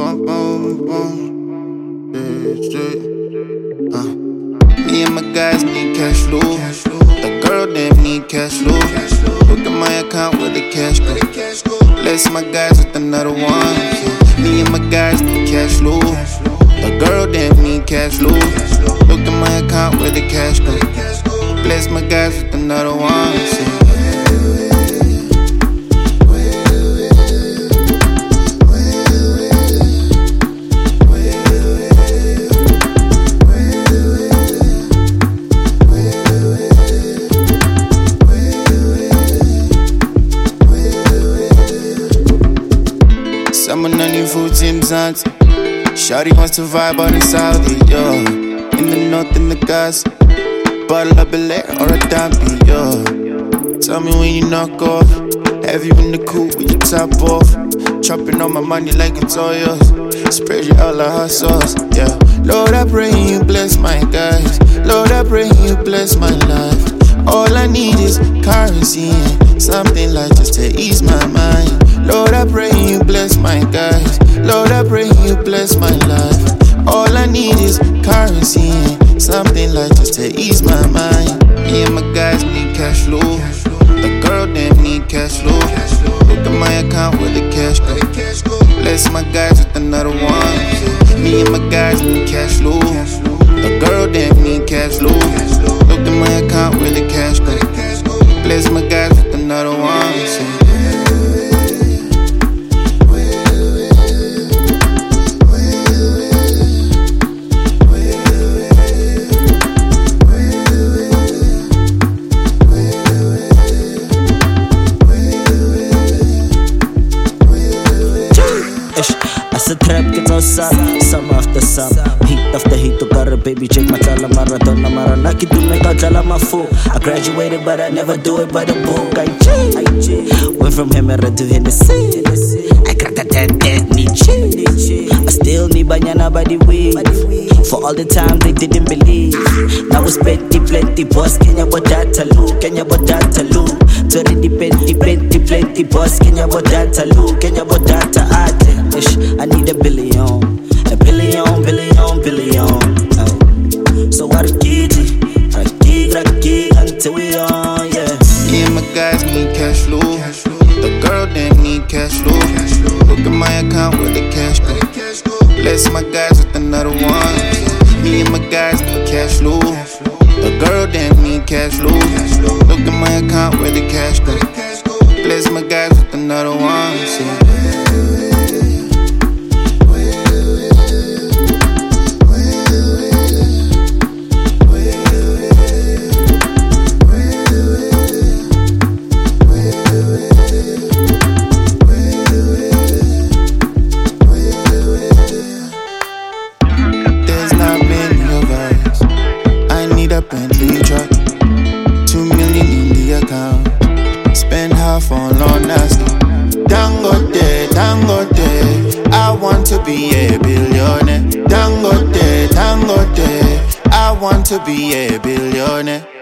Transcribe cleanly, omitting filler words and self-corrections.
boom, boom, boom. Yeah, straight. Me and my guys need cash flow. The girl them need cash flow. Look at my account where the cash go. Bless my guys with another one. Yeah. Me and my guys need cash flow. The girl them need cash flow. Look at my account where the cash go. Bless my guys with another one. Yeah. Someone on your food Tim's auntie. Shawty wants to vibe on the Saudi, yo. In the north, in the gas. Bottle of Bel-Air or a Dampi, yo. Tell me when you knock off. Have you in the coupe with your top off? Chopping on my money like it's all yours. Spread you out like hot sauce, yeah. Lord, I pray you bless my guys. Lord, I pray you bless my life. All I need is currency and something like just to ease my mind. Lord, I pray you bless my guys. Lord, I pray you bless my life. All I need is currency and something like just to ease my mind. Me and my guys need cash flow. The girl them need cash flow. Look at my account where the cash go. Bless my guys with another one. Me and my guys need cash flow. The girl them need cash flow. Look at my account where the cash go. Bless my guys with another one. Sa trap kita usap, sama after some. Heat after heat to got a baby check my tala marathon na maranaki do make out jala my fool. I graduated but I never do it by the book. I went from Hemera to Hennessy. I got that niche. I still need banyana by the week. For all the time they didn't believe. Now it's plenty boss. Kenya bodatalu, Kenya bodatalu. Tori di plenty boss. Kenya bodatalu, Kenya bodata ate. I need a billion. So what Raki until we on, yeah. Me and my guys need cash flow. The girl them need cash flow. Look at my account where the cash go. Bless my guys with another one. Me and my guys need cash flow. The girl them need cash flow. Look at my account where the cash go. Bless my guys with another one. Bentley truck, 2 million in the account. Spend half on Lord Nasty. Dangote, I want to be a billionaire. Dangote, I want to be a billionaire.